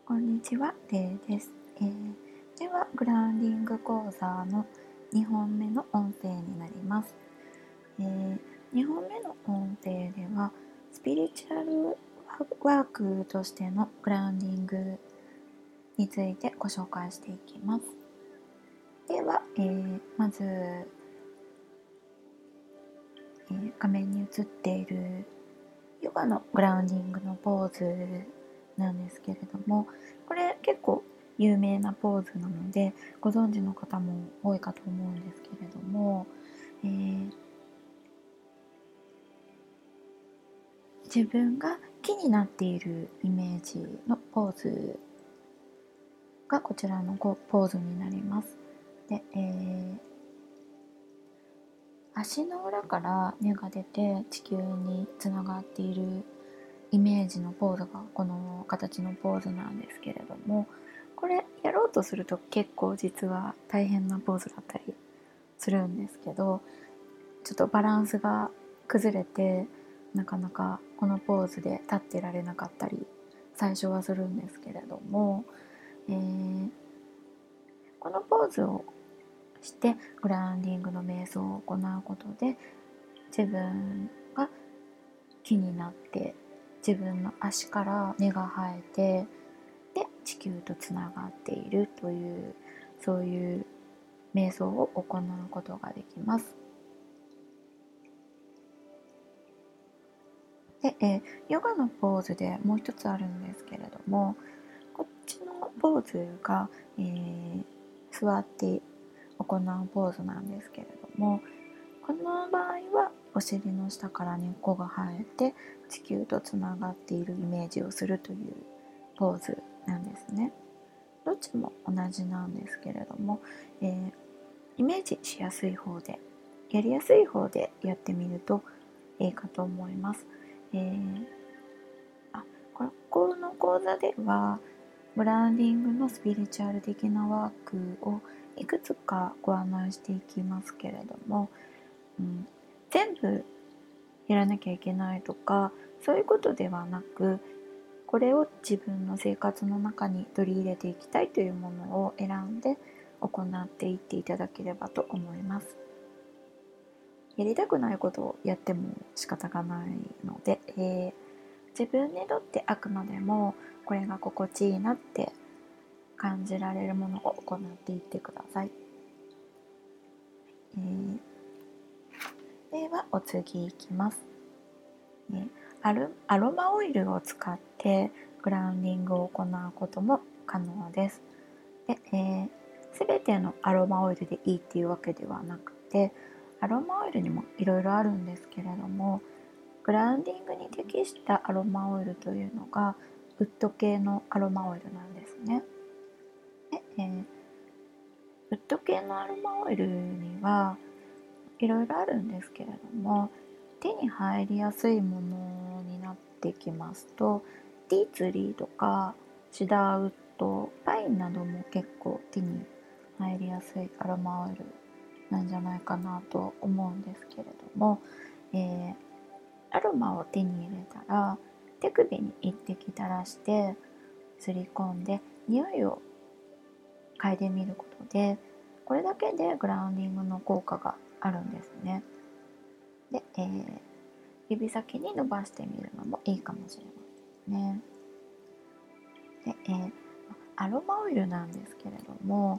こんにちは、れいです。では、グラウンディング講座の2本目の音声になります。2本目の音声では、スピリチュアルワークとしてのグラウンディングについてご紹介していきます。では、まず、画面に映っているヨガのグラウンディングのポーズなんですけれども、これ結構有名なポーズなのでご存知の方も多いかと思うんですけれども、自分が木になっているイメージのポーズがこちらのポーズになります。で、足の裏から根が出て地球につながっているイメージのポーズがこの形のポーズなんですけれども、これやろうとすると結構実は大変なポーズだったりするんですけど、ちょっとバランスが崩れてなかなかこのポーズで立ってられなかったり最初はするんですけれども、このポーズをしてグラウンディングの瞑想を行うことで自分が木になって自分の足から根が生えてで地球とつながっているというそういう瞑想を行うことができます。で、ヨガのポーズでもう一つあるんですけれども、こっちのポーズが、座って行うポーズなんですけれども、この場合はお尻の下から根っこが生えて地球とつながっているイメージをするというポーズなんですね。どっちも同じなんですけれども、イメージしやすい方でやりやすい方でやってみるといいかと思います。ここの講座ではブランディングのスピリチュアル的なワークをいくつかご案内していきますけれども、全部やらなきゃいけないとかそういうことではなく、これを自分の生活の中に取り入れていきたいというものを選んで行っていっていただければと思います。やりたくないことをやっても仕方がないので、自分にとってあくまでもこれが心地いいなって感じられるものを行っていってください。ではお次いきます。アロマオイルを使ってグラウンディングを行うことも可能です。全てのアロマオイルでいいっていうわけではなくて、アロマオイルにもいろいろあるんですけれども、グラウンディングに適したアロマオイルというのがウッド系のアロマオイルなんですね。ウッド系のアロマオイルにはいろいろあるんですけれども、手に入りやすいものになってきますとティーツリーとかシダーウッド、パインなども結構手に入りやすいアロマオイルなんじゃないかなと思うんですけれども、アロマを手に入れたら手首に一滴垂らしてすり込んで匂いを嗅いでみることで、これだけでグラウンディングの効果があるんですね。で、指先に伸ばしてみるのもいいかもしれませんね。で、アロマオイルなんですけれども、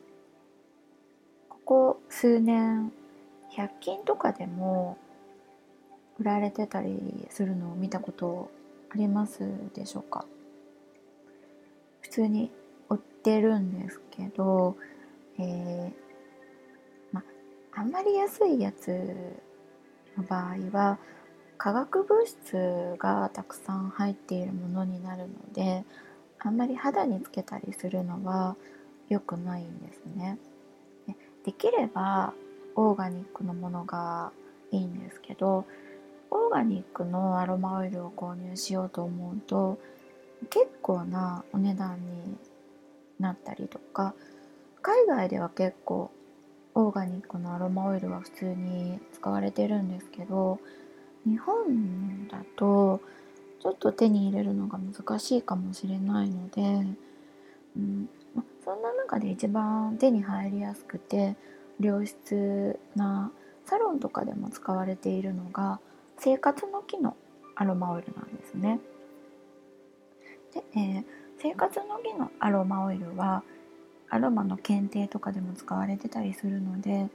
ここ数年100均とかでも売られてたりするのを見たことありますでしょうか。普通に売ってるんですけど、えあんまり安いやつの場合は化学物質がたくさん入っているものになるので、あんまり肌につけたりするのは良くないんですね。できればオーガニックのものがいいんですけど、オーガニックのアロマオイルを購入しようと思うと結構なお値段になったりとか、海外では結構オーガニックのアロマオイルは普通に使われてるんですけど、日本だとちょっと手に入れるのが難しいかもしれないので、そんな中で一番手に入りやすくて良質なサロンとかでも使われているのが生活の木のアロマオイルなんですね。で、生活の木のアロマオイルはアロマの検定とかでも使われてたりするので、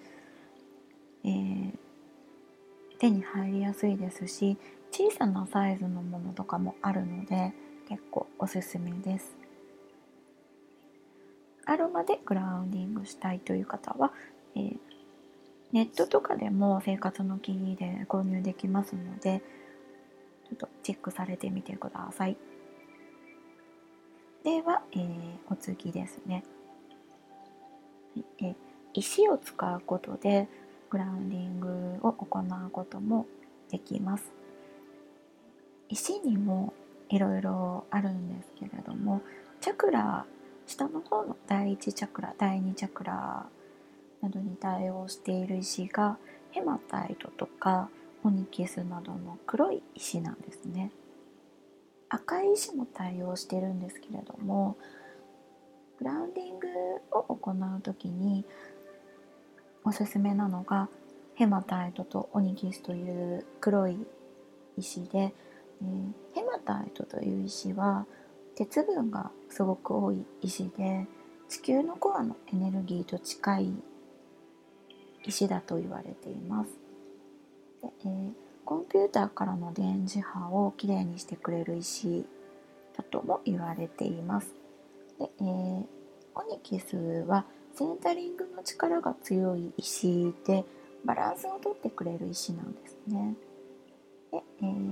手に入りやすいですし、小さなサイズのものとかもあるので結構おすすめです。アロマでグラウンディングしたいという方は、ネットとかでも生活の木で購入できますので、ちょっとチェックされてみてください。では、お次ですね。石を使うことでグラウンディングを行うこともできます。石にもいろいろあるんですけれども、チャクラ、下の方の第1チャクラ、第2チャクラなどに対応している石がヘマタイトとかオニキスなどの黒い石なんですね。赤い石も対応しているんですけれども、グラウンディングを行うときにおすすめなのがヘマタイトとオニキスという黒い石で、ヘマタイトという石は鉄分がすごく多い石で、地球のコアのエネルギーと近い石だと言われています。で、コンピューターからの電磁波をきれいにしてくれる石だとも言われています。で、オニキスはセンタリングの力が強い石でバランスをとってくれる石なんですね。で、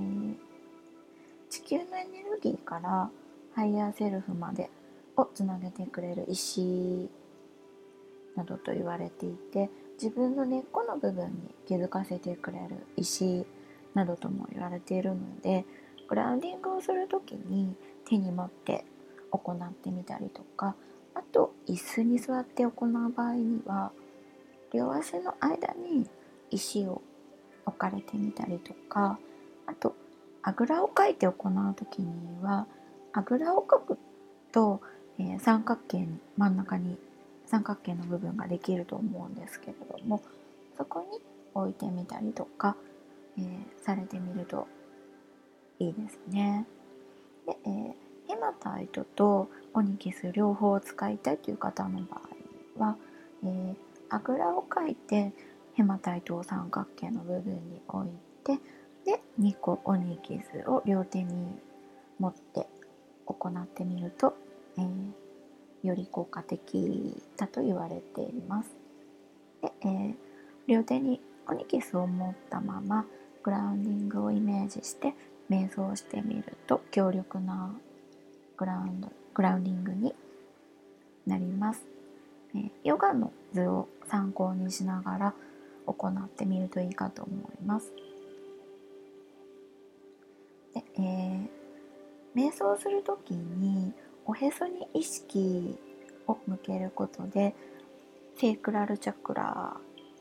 地球のエネルギーからハイヤーセルフまでをつなげてくれる石などと言われていて、自分の根っこの部分に気づかせてくれる石などとも言われているので、グラウンディングをするときに手に持って行ってみたりとか、あと椅子に座って行う場合には両足の間に石を置かれてみたりとか、あとあぐらをかいて行うときにはあぐらをかくと、三角形に真ん中に三角形の部分ができると思うんですけれども、そこに置いてみたりとか、されてみるといいですね。で、ヘマタイトとオニキス両方使いたいという方の場合は、あぐらをかいてヘマタイトを三角形の部分に置いて、で2個オニキスを両手に持って行ってみると、より効果的だと言われています。で、両手にオニキスを持ったままグラウンディングをイメージして瞑想してみると強力なグラウンディングになります。ヨガの図を参考にしながら行ってみるといいかと思います。で、瞑想するときにおへそに意識を向けることでセイクラルチャクラ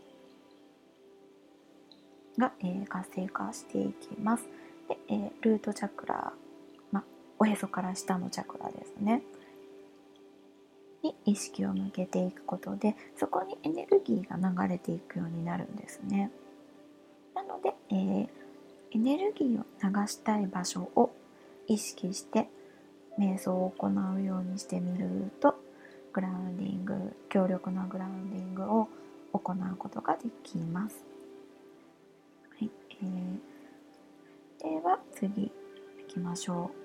が、活性化していきます。で、ルートチャクラ、おへそから下のチャクラですねに意識を向けていくことで、そこにエネルギーが流れていくようになるんですね。なので、エネルギーを流したい場所を意識して瞑想を行うようにしてみると、グラウンディング、強力なグラウンディングを行うことができます。はい、では次いきましょう。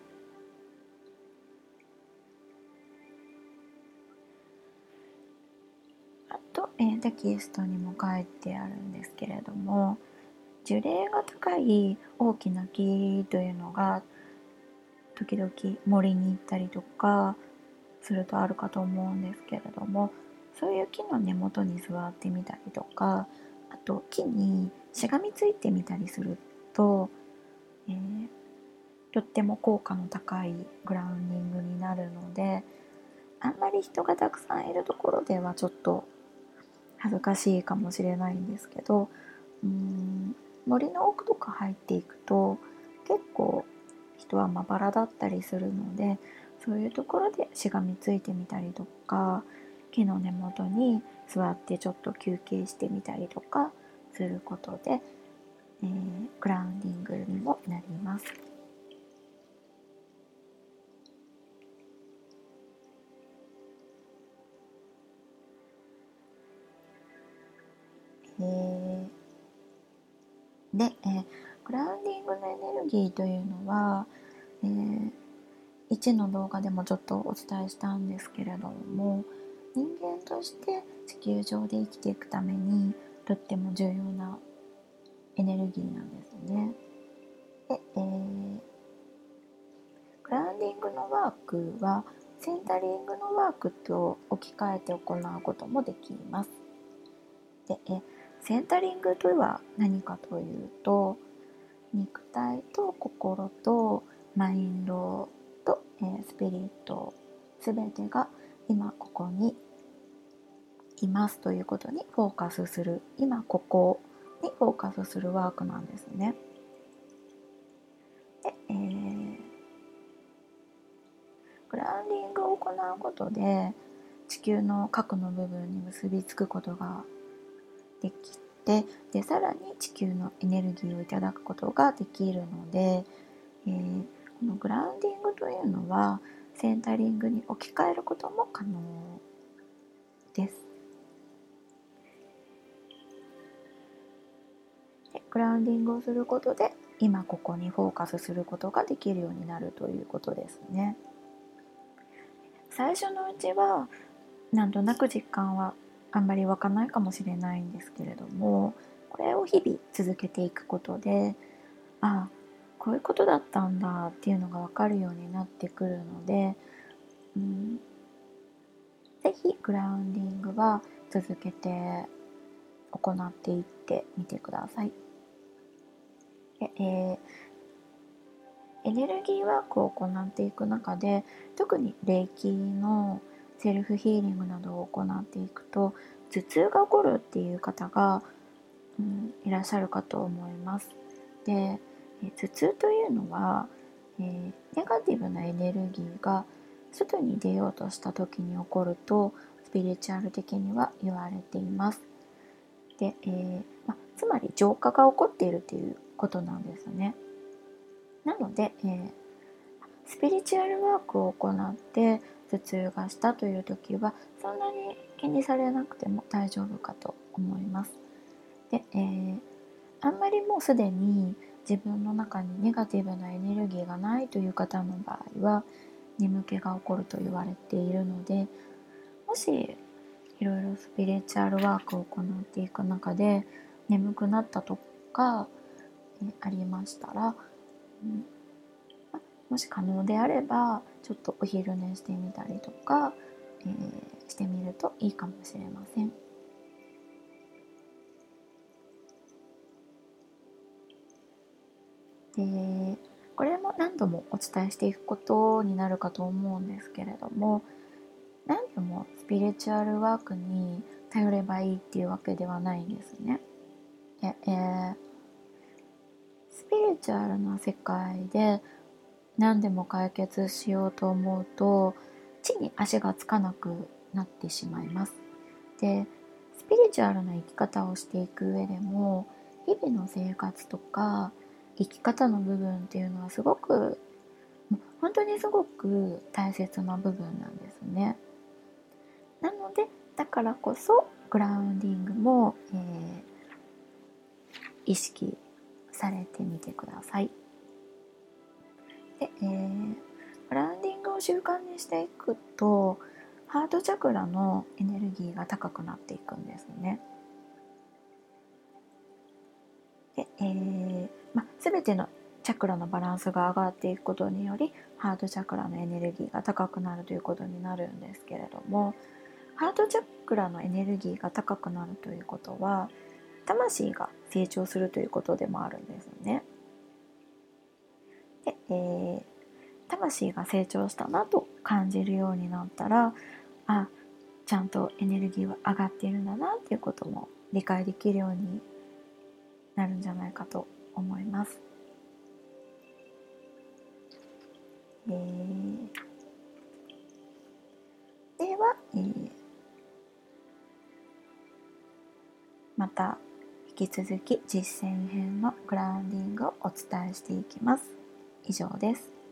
あと、テキストにも書いてあるんですけれども、樹齢が高い大きな木というのが時々森に行ったりとかするとあるかと思うんですけれども、そういう木の根元に座ってみたりとか、あと木にしがみついてみたりすると、とっても効果の高いグラウンディングになるので、あんまり人がたくさんいるところではちょっと恥ずかしいかもしれないんですけど、森の奥とか入っていくと結構人はまばらだったりするので、そういうところでしがみついてみたりとか、木の根元に座ってちょっと休憩してみたりとかすることで、グラウンディングにもなります。で、グラウンディングのエネルギーというのは、1の動画でもちょっとお伝えしたんですけれども、人間として地球上で生きていくためにとっても重要なエネルギーなんですね。で、グラウンディングのワークはセンタリングのワークと置き換えて行うこともできます。で、センタリングとは何かというと、肉体と心とマインドと、スピリットすべてが今ここにいますということにフォーカスする、今ここにフォーカスするワークなんですね。で、グラウンディングを行うことで地球の核の部分に結びつくことができて、でさらに地球のエネルギーをいただくことができるので、このグラウンディングというのはセンタリングに置き換えることも可能です。でグラウンディングをすることで今ここにフォーカスすることができるようになるということですね。最初のうちはなんとなく実感はあんまり湧かないかもしれないんですけれども、これを日々続けていくことで、ああこういうことだったんだっていうのが分かるようになってくるので、ぜひグラウンディングは続けて行っていってみてください。エネルギーワークを行っていく中で、特に霊気のセルフヒーリングなどを行っていくと頭痛が起こるっていう方が、いらっしゃるかと思います。で、頭痛というのは、ネガティブなエネルギーが外に出ようとした時に起こるとスピリチュアル的には言われています。で、つまり浄化が起こっているということなんですね。なので、スピリチュアルワークを行って頭痛がしたという時はそんなに気にされなくても大丈夫かと思います。で、あんまりもうすでに自分の中にネガティブなエネルギーがないという方の場合は眠気が起こると言われているので、もしいろいろスピリチュアルワークを行っていく中で眠くなったとか、ありましたら、もし可能であればちょっとお昼寝してみたりとか、してみるといいかもしれません。でこれも何度もお伝えしていくことになるかと思うんですけれども、何でもスピリチュアルワークに頼ればいいっていうわけではないんですね。で、スピリチュアルな世界で何でも解決しようと思うと地に足がつかなくなってしまいます。で、スピリチュアルな生き方をしていく上でも日々の生活とか生き方の部分っていうのはすごく、本当にすごく大切な部分なんですね。なのでだからこそグラウンディングも、意識されてみてください。で、グラウンディングを習慣にしていくとハートチャクラのエネルギーが高くなっていくんですね。で、全てのチャクラのバランスが上がっていくことによりハートチャクラのエネルギーが高くなるということになるんですけれども、ハートチャクラのエネルギーが高くなるということは魂が成長するということでもあるんですね。で、魂が成長したなと感じるようになったら、ちゃんとエネルギーは上がっているんだなっていうことも理解できるようになるんじゃないかと思います。 では、また引き続き実践編のグラウンディングをお伝えしていきます。以上です。